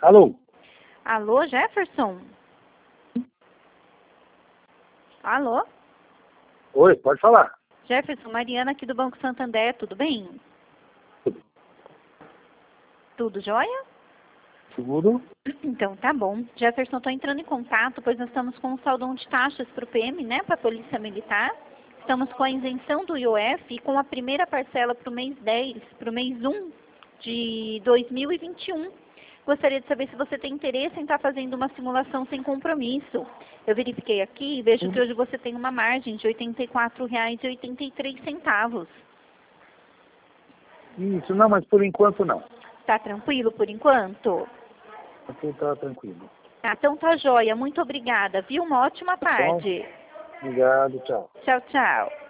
Alô? Alô, Jefferson? Alô? Oi, pode falar. Jefferson, Mariana aqui do Banco Santander, tudo bem? Tudo jóia? Tudo? Então tá bom. Jefferson, estou entrando em contato, pois nós estamos com um saldão de taxas para o PM, né, para a Polícia Militar. Estamos com a isenção do IOF e com a primeira parcela para o mês 10, para o mês 1 de 2021. Gostaria de saber se você tem interesse em estar fazendo uma simulação sem compromisso. Eu verifiquei aqui e vejo que hoje você tem uma margem de R$ 84,83. Isso, não, mas por enquanto não. Tá tranquilo por enquanto? Aqui tá tranquilo. Ah, então tá joia. Muito obrigada, viu? Uma ótima tarde. Bom, obrigado, tchau. Tchau, tchau.